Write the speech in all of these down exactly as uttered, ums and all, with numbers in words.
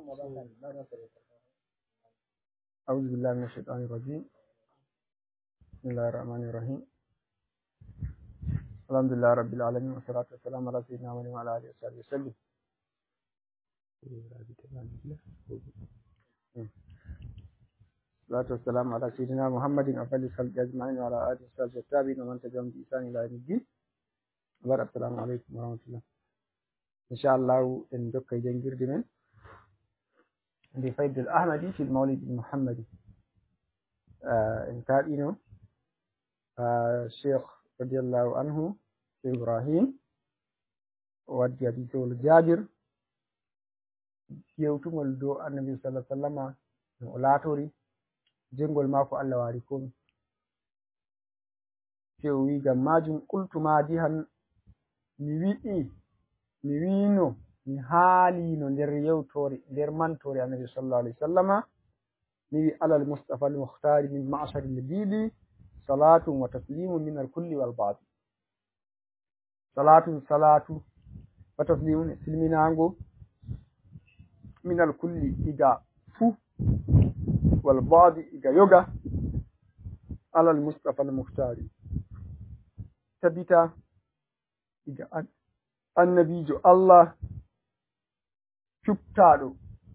أعوذ بالله من الشيطان الرجيم. بسم الله الرحمن الرحيم. الحمد لله رب العالمين والصلاة والسلام على سيدنا محمد وعلى آله وصحبه وسلم. الصلاة والسلام على سيدنا محمد أفضل الخلق أجمعين وعلى آله وصحبه والتابعين ومن تبعهم بإحسان إلى يوم الدين. السلام عليكم ورحمة الله. إن شاء الله إن دك جنجر دمن بفيد الأحمدي في المولد المحمدي. آه إن كان إنه آه الشيخ رضي الله عنه شيخ إبراهيم ودي حديث الجابر يوتمول دو النبي صلى الله عليه وسلم ولاتوري jengol mako Allah wari komi few wi gam majum qultu madihan mi wi'i mi wino mi haalino nder yewtore nder mantore annabi sallallahu alaihi wasallama mi wi alal mustafa al mukhtari min ma'shar al bili salatun wa taslimun min al kulli wal ba'd salatun salatu wa taslimun silminango min al kulli iga fu wal ba'd iga yoga alal mustafa al mukhtari tabita iga annabijo Allah cuptaɗo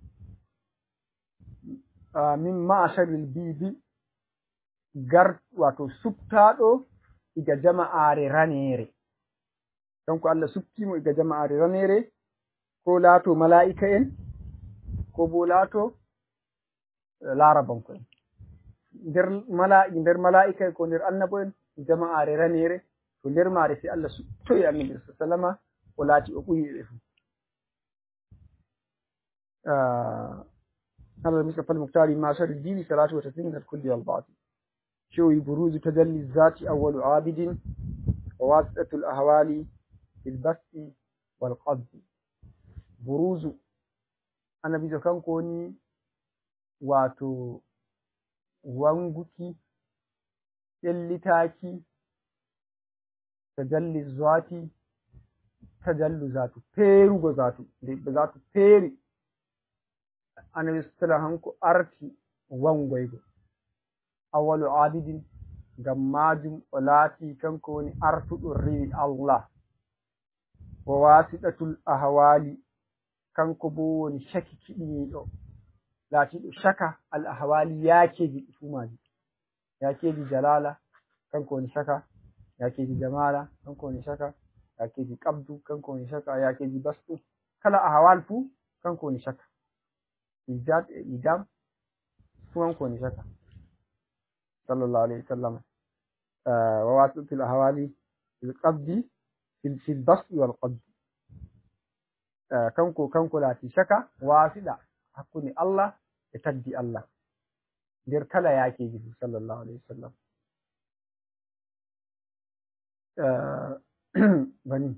min ma'asharil bibi gar wato subtaɗo iga jama'are ranere donc Allah subtimo iga jama'are ranere ko laato mala'ika en ko bo laato larabanko en nder mala'i nder mala'ika ko nder annabo en jama'are ranere to nder mare sai Allah subtoyi annabi sallama o laati o ɓuri ɓe fu على المصطفى المختار ما شر الدين صلاة وتسليم الكل والباطل شوي بروز تجلي الذات أول عابد وواسطة الأهوال في البث والقبض بروز أنا بيزو كان كوني واتو وانغوكي يلي تاكي تجلي الذات تجلي ذاته بيرو ذاته ذاته بيري annabi sallallahu alaihi wasallam arti wangoygo awwalu abidin gam majum o laati kanko woni artuɗo rewi Allah wa wasiɗatul ahwali kanko bo woni shaki kiɗiniɗo laatiɗo shaka al ahwali yakeji fumaji yakeji jalala kanko woni shaka yakeji jamala kanko woni shaka yakeji qabdu kanko woni shaka yakeji bastu kala ahwal fu kanko woni shaka إيجاد إيجاب فهم كوني شكا صلى الله عليه وسلم آه وواسطة الأهوالي في القبض في في البسط والقبض آه كمكو كمكو لا تشكا واسطة حكوني الله يتدي الله دير كلا ياكي صلى الله عليه وسلم آه بني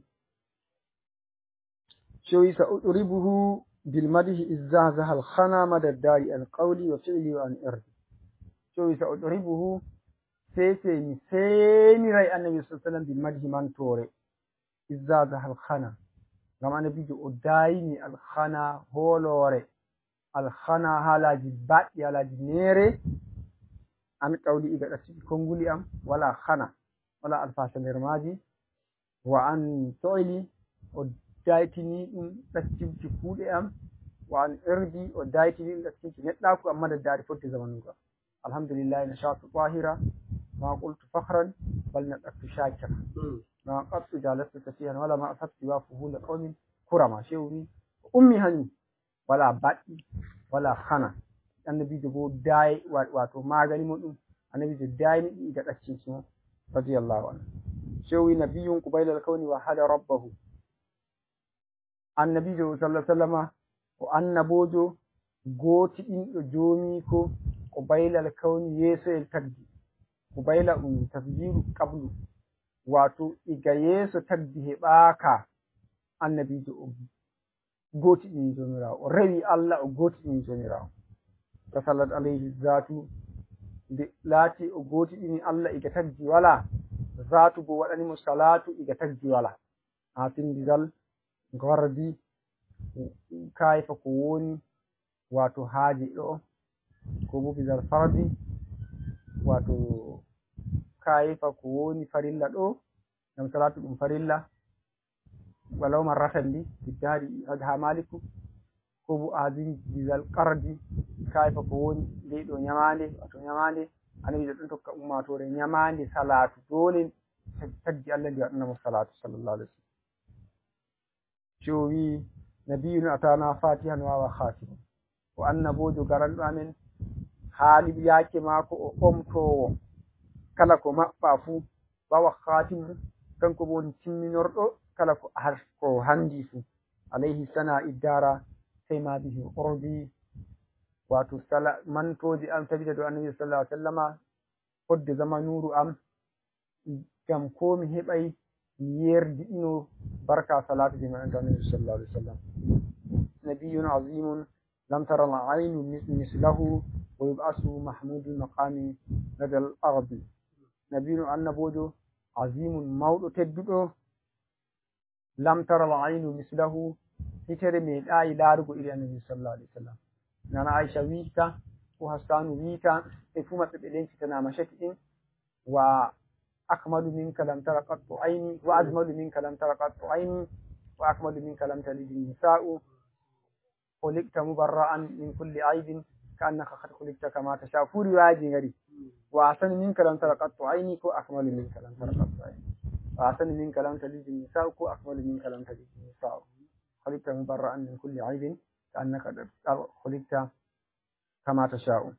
شوي سأضربه بالمدح إزازها الخنا مدى الدار عن قولي وفعلي وعن إرضي شو سأضربه سيسي سيني رأي النبي صلى الله عليه وسلم بالمدح من توري إزازها الخنا لما أنا بيجي أدايني الخنا هولوري الخنا هلا جبات يلا جنيري عن قولي إذا أتسي كونغولي أم ولا خنا ولا الفاشا نرماجي وعن فعلي daitini ɗum ɗaccimci kuuɗe am wa an irdi o daitini ɗum ɗaccimci neɗɗaku amma da daari fodde zamanuga alhamdulillah nashatu tahira ma qultu fakhran bal nadaqtu shakira ma qattu jalastu safihan wala ma asabtu wa fuhul qawmin kurama shewri ummi hani wala baɗɗi wala khana annabijo bo dai wato magani mo ɗum annabijo dayni ɗi ga ɗaccimci mo radiyallahu anhu shewri nabiyyun qubailal kawni wa hada rabbahu annabijo sallallahu alaihi wasallama o annabojo gootiɗinɗo joomiko ko baylal kawni yeeso el tagdi ko bayla ɗum tasjiru qablu wato iga yeeso tagdi heɓaaka annabijo o gootiɗini joomirawo o rewi Allah o gootiɗini joomirawo tasallat alayhi zatu nde laati o gootiɗini Allah iga tagdi wala zatu bo waɗanimo salatu iga tagdi wala ha tindidal gardi kayfa ko woni wato haaji ɗo ko bo bizal fardi wato kayifa ko woni farilla ɗo ngam salatu ɗum farilla walau marratan bi biddari ha maliku ko bo azim bizal qardi kayifa ko woni nde ɗo nyamande wato nyamande annabi ɗon tokka ummatore nyamande salatu dole taggi Allah ndi waɗanamo salatu sallallahu alaihi wasallam jowi nabiyun atana fatihan wa khatim o annabojo garanɗo amen haali yaake maako o ɓomtowo kala ko maɓɓa fuu wawa khatimu kanko bo woni timminorɗo kala ko ko handi fuu alayhi sana iddara sai ma bihi urdi wato sala mantoje am tabita do annabi sallallahu alaihi wasallama hodde zamanuru am gam ko mi heɓay mi yerdi ino barka salatu je man annabi sallallahu alaihi wasallam nabiyyun azimun lam tara al-aynu mislahu wa yub'asu mahmudul maqami ladal ardi nabiyyun annabojo azimun mawɗo tedduɗo lam tara al-aynu mislahu hitere meeɗayi laarugo iri annabi sallallahu alaihi wasallam nana Aisha wiita ko Hassanu wiita e fu maɓɓe ɓe lencitanama shati ɗin wa akmalu minka lam tara qattu ayni wa ajmalu minka lam tara qattu ayni wa akmalu minka lam talid nisa'u khuliqta mubarra'an min kulli aibin ka'annaka qad khuliqta kama tasha fu riwayaji ngari wa ahsanu minka lam tara qattu ayni ko akmalu minka lam tara qattu ayni wa ahsanu minka lam talid nisa'u ko akmalu minka lam talid nisa'u khuliqta mubarra'an min kulli aibin ka'annaka khuliqta kama tasha'u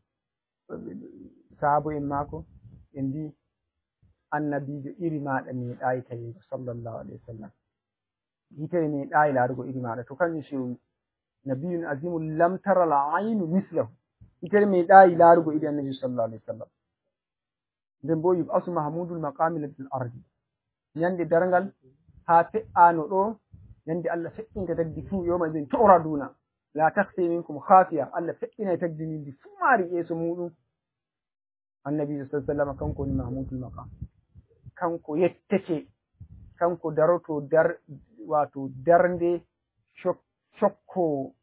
sahabu en mako en bi annabijo iri maɗa meeɗayi tawigo sallallahu alaihi wasallam hitere meeɗayi laarugo iri maɗa to kanjum shewi nabiyun azimul lam tara la aynu mislahu hitere meeɗayi laarugo iri annabi sallallahu alaihi wasallam nden bo yub'asu mahmudul maqami ladil ardi nyande dargal ha fe'ano ɗo nyande Allah fe'inta tagdi fu yoma idin tu'raduna la takhfi minkum khafiya Allah fe'ina tagdi min fu mari yeso muɗum annabi sallallahu alaihi wasallam kanko ni mahmudul maqam kanko yettete kanko daroto dar wato darnde cokko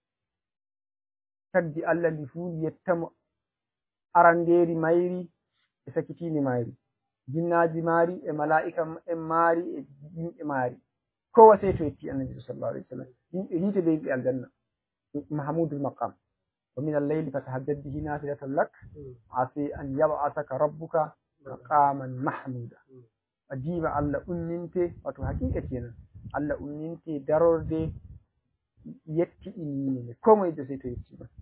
tagdi Allah ndi fu yettamo aranderi mayri e sakitini mayri jinnaji mari e mala'ika en mari e yimɓe mari kowa sai to yetti annabi sallallahu alaihi wasallam yimɓe hite be yimɓe aljanna mahmudul maqam wa min al-layli fatahajjad bihi nafilatan lak asi an yab'athaka rabbuka maqaman mahmuda ajiba Allah umminte wato hakika kenan Allah umminte darorde yetti inni ko moy de sai to yetti ba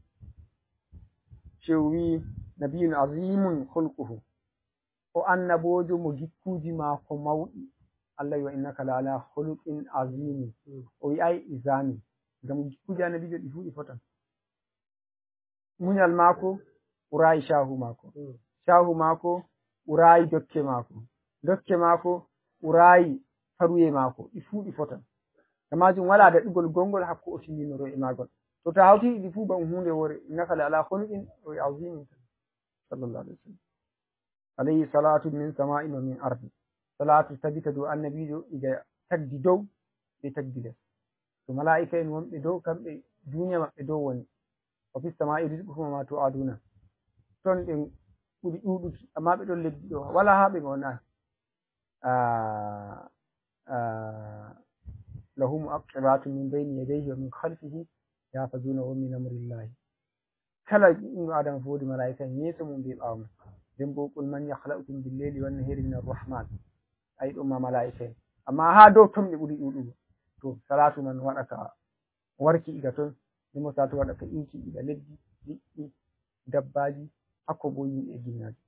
shewi nabiyun azimun khulquhu o annabojo mo gikkuji mako mawɗi Allah wa innaka la ala khuluqin azim o wi ay izami gam gikkuji annabijo ɗi fu ɗi fotan munyal mako ɓurayi shahu mako shahu mako ɓurayi dokke mako dokke mako ɓurayi faruye mako ɗi fu ɗi fotan kamajum wala daɗugol gongol hakko o tininoro e magol to ta hawti ɗi fu ban hunde wore innaka la ala khuluqin azim sallallahu alaihi wasallam alayhi salatu min sama'in wa min ardi salatu tabita do annabijo iga tagdi dow be tagdi les to malaika en wonɓe dow kamɓe duniya maɓɓe dow woni wa fis sama'i rizquhum ma tu'aduna ton ɓe ɓuri ɗuɗuki amma ɓe ɗon leddi ɗo wala ha ɓe gona lahu mu'aqibatun min bayni yadayhi wa min khalfihi yahfazunahu min amrillahi kala inno adam fodi malaika en yeeso mum be ɓawo mum nden bo qul man yakhla'ukum bil-layli wan-nahari min ar-rahman ay ɗum ma malaika en amma ha dow ton ɓe ɓuri ɗuɗugo to salatu man waɗaka warki iga ton ndemo salatu waɗaka inki iga leddi liɗɗi dabbaji hakko bo yimɓe jinnaji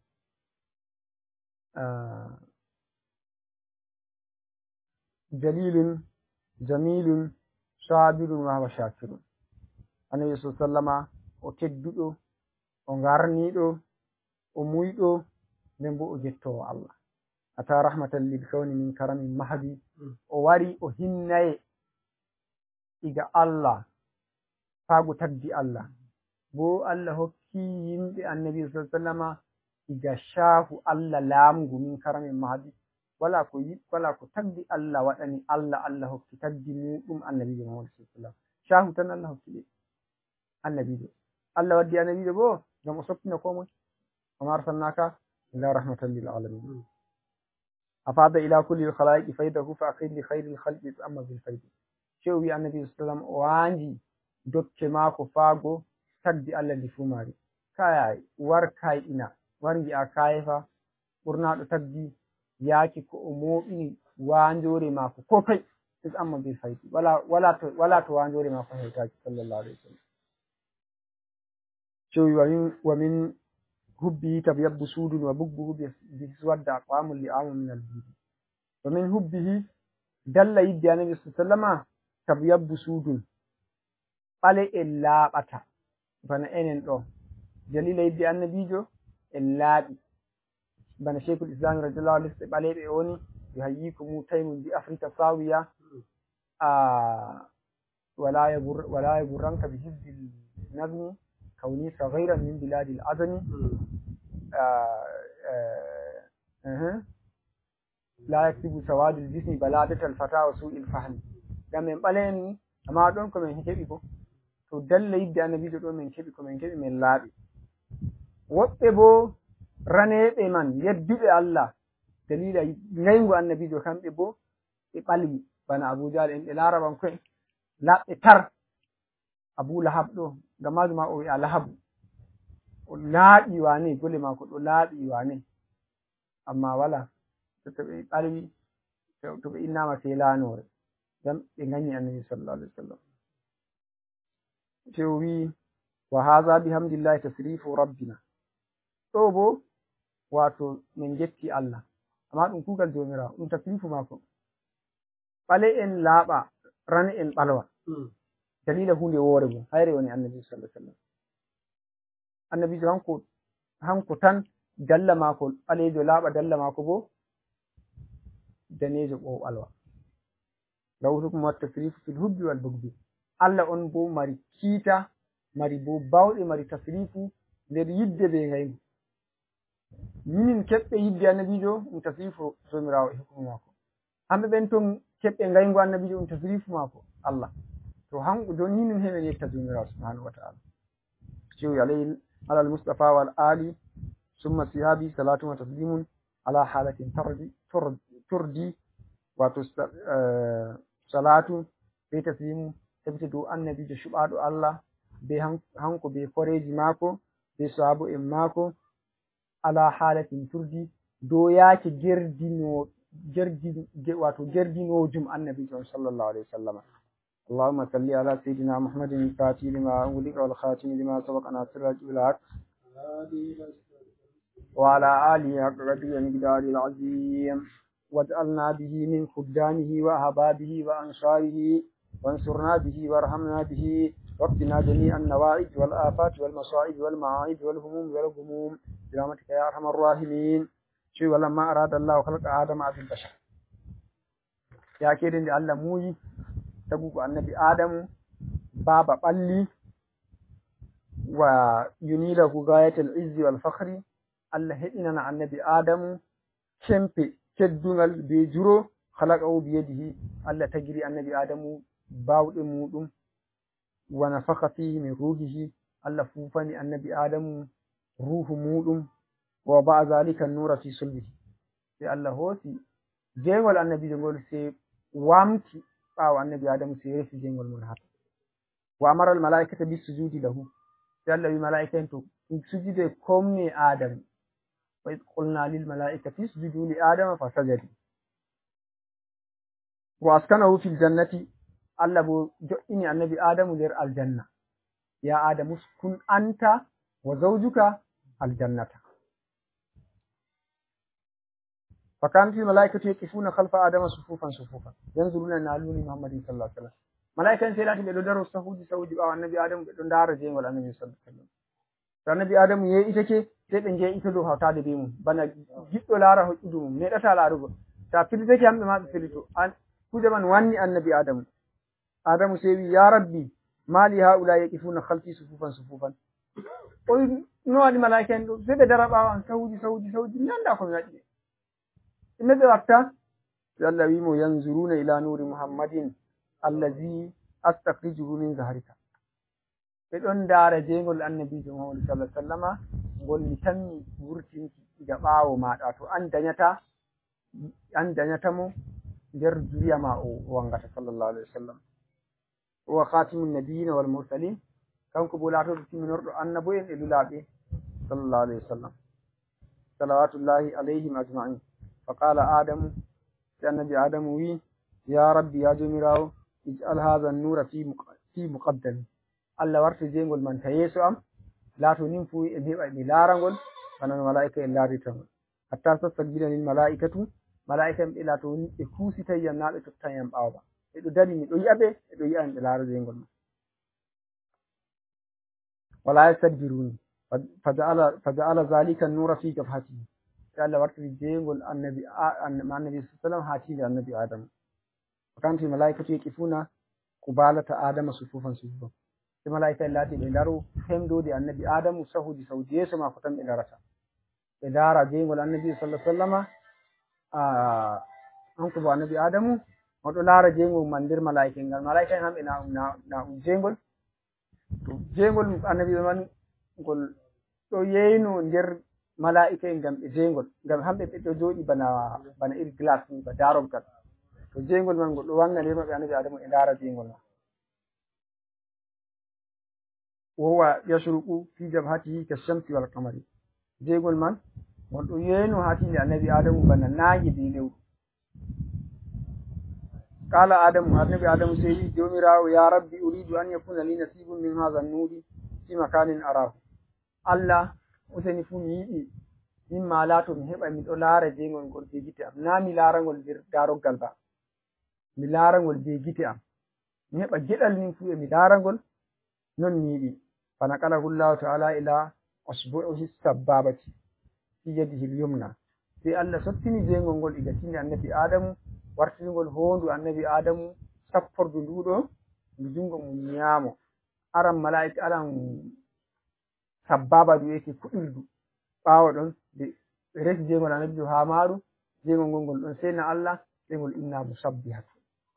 jalilun jamilun sabirun wa huwa shakirun annabi sallallahu alaihi wasallama o tedduɗo o ngarniɗo o muyɗo nden bo o jettowo Allah ata rahmatan lil kawni min karamin mahdi o wari o hinnaye iga Allah faago tagdi Allah bo Allah hokki yimɓe annabi sallallahu alaihi wasallama iga shafu Allah laamgu min karamin mahdi wala ko yi wala ko tagdi Allah waɗani Allah Allah hokki tagdi muɗum annabi Muhammad sallallahu alaihi wasallam shafu tan Allah hokki ɓe annabijo Allah waddi annabijo bo ngam o soppina komon wama arsalnaka illa rahmatan lil alamin afada ila kulli al khalaiqi faydahu fa aqim li khayri al khalqi amma bil faydi cew wi annabi sallam o wanji dokke mako faago tagdi Allah ndi fu mari kaya war kai ina wargi a kayefa ɓurnaɗo tagdi yaaki ko o moɓini wanjore mako ko kai is amma bil faydi wala wala to wala to wanjore mako hewtaki sallallahu alaihi wasallam cewi wamin wamin hubbihi tabyabbu sudun wa bugbuhu bi suwadda aqwamul li'amu min al-bidi wamin hubbihi dalla yidde annabi sallama tabyabbu sudun ɓale en laaɓata bana enen ɗo dalila yidde annabijo en laaɓi bana cheikhul islam radiallahu anhu ɓe ɓaleɓe woni yo hayyiku mu taymum bi afrika sawiya a wala yabur wala yaburranka bi hizbil nazmi كوني صغيرا من بلاد العدن لا يكتب سواد الجسم بلادة الفتى وسوء الفهم دام من بلين أما دون كمن هكذا بو تو دل يدي النبي دون من كذا كمن كذا من لابي وابو رنه بمن يدبي الله دليل نينغو النبي دو كم بو يبالي بنا أبو جال إن العرب أنكم لا تر Abu Lahab ɗo ga mazuma o ya Lahab o laaɓi wane gole mako ɗo laaɓi wane amma wala to to ɓe ɓalwi to ɓe innama sai lanore dan ɓe ganyi annabi sallallahu alaihi wasallam to wi wa hadha bihamdillahi tasrifu rabbina ɗo bo wato min getti Allah amma ɗum kugal jomira ɗum tasrifu mako ɓale en laaɓa ran en ɓalwa dalila hunde woore mum hayre woni annabi sallallahu alaihi wasallam annabi hanko hanko tan dalla mako ɓalejo laaɓa dalla mako bo danejo ɓo ɓalwa lahu hukmu wat tasrifu fil hubbi wal bugdi Allah on bo mari kiita mari bo bawɗe mari tasrifu nder yidde be ngaygu minin keɓɓe yidde annabijo ɗum tasrifu jomirawo e hukmu mako hamɓe ɓen ton keɓɓe ngaygu annabijo ɗum tasrifu mako Allah to hanko don hinin heɓen yetta jomirawo subhanahu wa ta'ala cewi alayhi ala al-mustafa wal ali summa sihabi salatu wa taslimun ala halatin tardi turdi wato salatu be taslimu sabita do annabi da shuɓaɗo Allah be hanko be koreji mako be sahabu en mako ala halatin turdi do yake gerdino gerdi wato gerdinojum annabi sallallahu alaihi wasallam اللهم صل على سيدنا محمد الفاتح لما أغلق والخاتم لما سبق ناصر الحق وعلى آله حق قدره ومقداره العظيم واجعلنا به من خدامه وأحبابه وأنصاره وانصرنا به وارحمنا به واقنا جميع النوائب والآفات والمصائب والمعايب والهموم والغموم برحمتك يا أرحم الراحمين شو ولما أراد الله خلق آدم عبد البشر يا كيدن الله موي tagugo annabi adamu baba ɓalli wa yunilahu gayatul izzi wal fakhri Allah heɗinana annabi adamu kempe teddungal be juro khalaqahu bi yadihi Allah tagiri annabi adamu bawɗe muɗum wa nafakha fihi min ruhihi Allah fufani annabi adamu ruhu muɗum wa ba'a zalika nura fi sulbihi sai Allah hosi jengol annabi jengol sai wamti ɓawo annabi adamu sai resi jengol mun haka wa amara al malaikata bis sujudi lahu sai Allah wi malaika en to sujude komne adamu wa id qulna lil malaikati isjudu li adama fasajadu wa askanahu fil jannati Allah bo jo'ini annabi adamu nder aljanna ya adamu kun anta wa zawjuka aljannata فكان في ملائكة يقفون خلف آدم صفوفا صفوفا ينظرون إلى نور محمد صلى الله عليه وسلم ملائكة سيلاتي بدو درو سهودي سهودي باو النبي آدم بدو دار جين ولا النبي صلى الله عليه وسلم النبي آدم يي إتكي sai ɓe njehi ito dow hawtade be mum bana giɗɗo laara hoƴƴudu mum meɗata laarugo sa filitake hamɓe ma ɓe filito an kuje man wanni annabi adamu adamu sai wi ya rabbi mali haula yaqifuna khalfi sufufan sufufan o no waɗi malaika en ɗo sai ɓe dara ɓawo an sawuji sawuji sawuji mi anda komi waɗi ɓe inne ɓe watta sai Allah wimo yanzuruna ila nuri muhammadin allazi astakhrijuhu min zahrika ɓe ɗon ndaara jeygol annabijo Muhammadu sallallahu alaihi wasallama ngol mi tammi wurtinki diga ɓaawo maɗa to an dañata an dañata mo nder zuriya ma o wangata sallallahu alaihi wasallam wa khatimun nabiyina wal mursalin kanko bo laatoɗo timminorɗo annabo en e lulaaɓe sallallahu alaihi wasallam salawatullahi alayhim ajma'in fa qala adamu si annabi adamu wi ya rabbi ya jomirawo ij'al hadha an-nura fi fi muqaddami Allah warta jeygol man ta yeeso am laato nin fu en heɓa mi laarangol bana no malaika en laaritangol hatta tastabbilani al-mala'ikatu malaika en ɓe laato ɓe kuusitayam na ɓe tottanyam ɓaawo ba ɓe ɗo dari miɗo yi'a ɓe ɓe ɗo yi'a ɓe laara jeygol man wala yastadbiruni faja'ala faja'ala zalika an-nura fi jabhatihi sai Allah wartiri jeygol annabi annabi sallallahu ha tinde annabi Adam kanti malaikatu yaqifuna qubalata Adam sufufan sufufan sai malaika en laati ɓe ndaro femdode annabi Adam sahudi sawdi yeso ma ko tan ɓe ndarata ɓe ndara jeygol annabi sallallahu alaihi wasallama a hanko bo annabi Adamu oɗo laara jeygol man nder malaika en ngal malaika en hamɓe na na ɗum jeygol to jeygol annabi man ngol ɗo yeyno nder malaika en ngam ɓe jeygol ngam hamɓe ɓe ɗo jooɗi bana bana iri glace ni ba daroggal to jeygol man ngol ɗo wanga nder maɓɓe annabi Adamu e ndaara jeygol man wowa yashruqu fi jabhatihi kashamsi wal qamari jeygol man ngol ɗo yeyno ha tinde annabi Adamu bana naange be lewru qala adamu annabi adamu sai wi jomirawo ya rabbi uridu an yakuna li nasibun min hadha an-nuri fi makanin arahu Allah useni fu mi yiɗi min ma laato mi heɓa mi ɗo laara jeygol ngol be gite am na mi laarangol nder daroggal ba mi laarangol be gite am mi heɓa geɗal nin fu e mi laarangol non mi yiɗi fa naqalahu llahu ta'ala ila usbu'ihi sabbabati fi yadihi al-yumna sai Allah sottini jeygol ngol iga tinde annabi adamu wartirgol hondu annabi adamu sappordu nduɗo ndu jungo mum ñaamo aran malaika aran sabbaba du yake kuɗirdu ɓaawo ɗon ɓe resi jeygol annabi ha maaru jeygol ngol ngol ɗon seyna Allah jeygol inna musabbihatu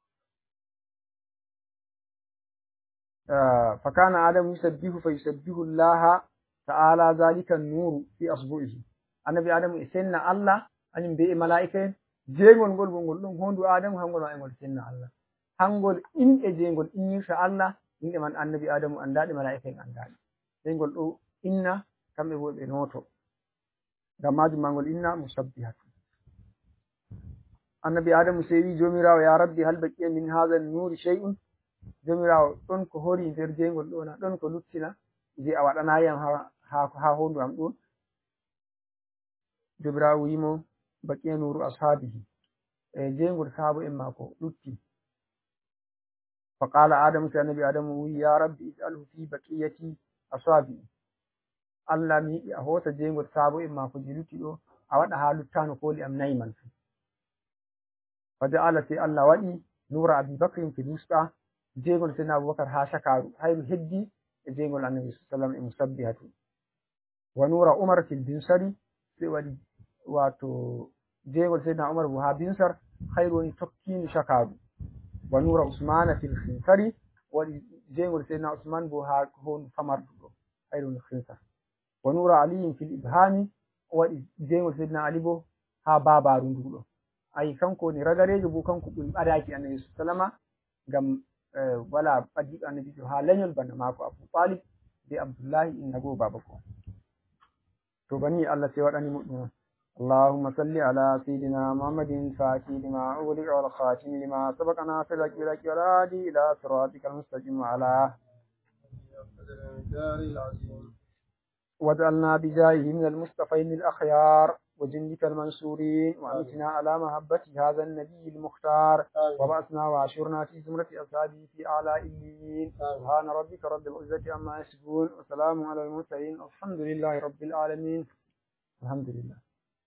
fa kana adamu yusabbihu fa yusabbihu llaha ta'ala zalika an-nuru fi asbu'ihi annabi adamu e senna Allah anin be e malaika en jeygol ngol ngol ɗon hondu adamu hangol ma e ngol senna Allah hangol inɗe jeygol innirta Allah inɗe man annabi adamu andaɗe malaika en andaɗe jeygol ɗo inna kamɓe bo ɓe noto ngam majum ma ngol inna musabbihatu annabi adamu sai wi jomirawo ya rabbi hal baqiya min hadha an-nuri shay'un jomirawo ɗon ko hori nder jeygol ɗo na ɗon ko luttina je a waɗanayam ha ha ha hondu am ɗon jomirawo wimo baqiya nuru ashabihi e jeygol sahabu en mako lutti fa qala adamu sai annabi adamu wi ya rabbi ij'alhu fi baqiyati ashabi Allah mi yiɗi a hosa jeygol sahabu en mako je lutti ɗo a waɗa ha luttano koli am nayi man fu fa ja'ala sai Allah waɗi nura abi bakrin fi dusta jeygol sayyidina abubakar ha shakaru hayru heddi e jeygol annabi sallallahu alaihi wasallam e musabbihatu wa nura umar fil binsari sai waɗi wato jeygol sayyidina umar bo ha binsar hayru woni tokkini shakaru wa nura usman fil khinsari waɗi jeygol sayyidina usman bo ha hon famardu ɗo hayru woni khinsar wa nura ali fil ibhami waɗi jeygol sayyidina ali bo ha babaru nduɗo ayi kanko ni ragarejo bo kanko ɓuri ɓadaki annabi sallama ngam wala ɓadiɗo annabijo ha leñol bana mako Abu Talib be Abdullahi innago baba ko to bani Allah sai waɗani muɗum اللهم صل على سيدنا محمد فاتح لما أغلق والخاتم لما سبق ناصر لك بلك والهادي إلى صراطك المستقيم على واجعلنا بجاهه من المصطفين الأخيار وجندك المنصورين وأمتنا على محبة هذا النبي المختار وبعثنا وعشرنا في زمرة أصحابه في أعلى إليين سبحان ربك رب العزة عما يصفون وسلام على المرسلين الحمد لله رب العالمين الحمد لله.